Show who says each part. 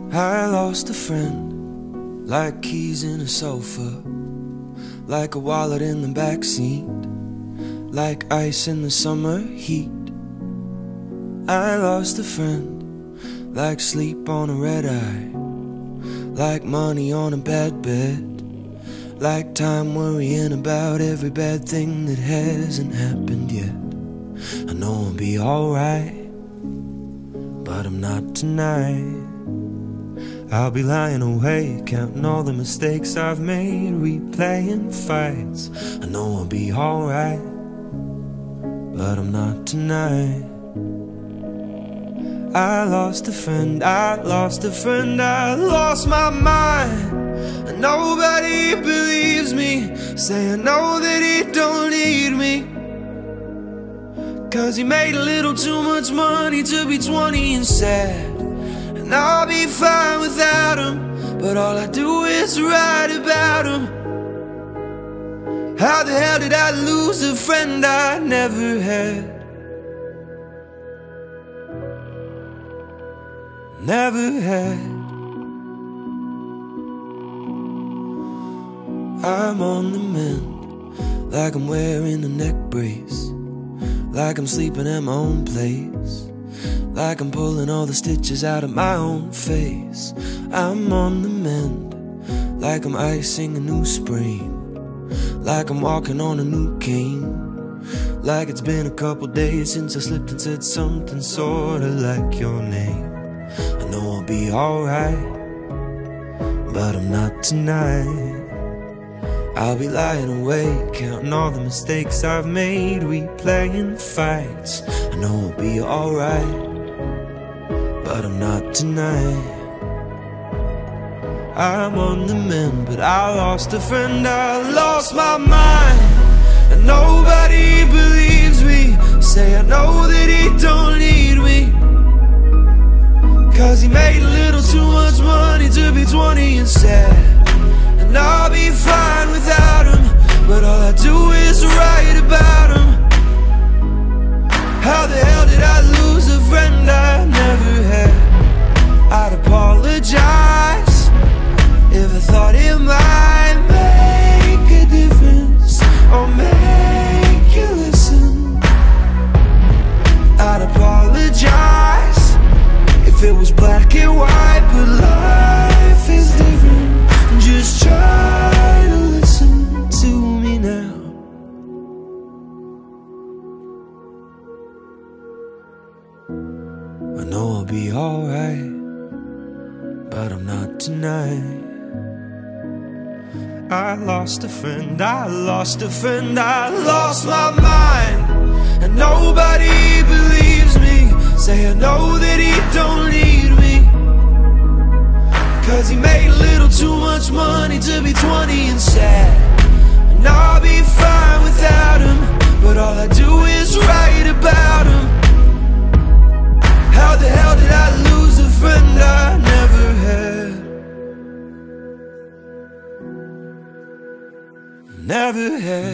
Speaker 1: I lost a friend, like keys in a sofa, like a wallet in the backseat, like ice in the summer heat. I lost a friend, like sleep on a red eye, like money on a bad bed, like time worrying about every bad thing that hasn't happened yet. I know I'll be alright, but I'm not tonight. I'll be lying awake, counting all the mistakes I've made, replaying fights. I know I'll be alright, but I'm not tonight. I lost a friend, I lost a friend, I lost my mind. And nobody believes me, say I know that he don't need me, 'cause he made a little too much money to be 20 and sad. And I'll be fine without him, but all I do is write about him. How the hell did I lose a friend I never had? Never had. I'm on the mend, like I'm wearing a neck brace, like I'm sleeping at my own place, like I'm pulling all the stitches out of my own face. I'm on the mend, like I'm icing a new spring, like I'm walking on a new cane, like it's been a couple days since I slipped and said something sorta like your name. I know I'll be alright, but I'm not tonight. I'll be lying awake, counting all the mistakes I've made, replaying fights. I know I'll be alright, but I'm not tonight. I'm on the mend, but I lost a friend, I lost my mind. And nobody believes me, say I know that he don't need me, 'cause he made a little too much money to be 20 and sad. And I'll be fine without him, but all I do is write about him. How the hell did I lose a friend I never had? I'd apologize if I thought it might make a difference, or make you listen. I'd apologize if it was black and white, but life is different. Just try to listen to me now. I know I'll be alright, but I'm not tonight. I lost a friend, I lost a friend, I lost my mind. And nobody believes me, say I know that he don't need me, 'cause he made a little too much money to be 20 and sad. And I'll be fine without him, but all I do is write about him. How the hell did I lose a friend I never had? Never had.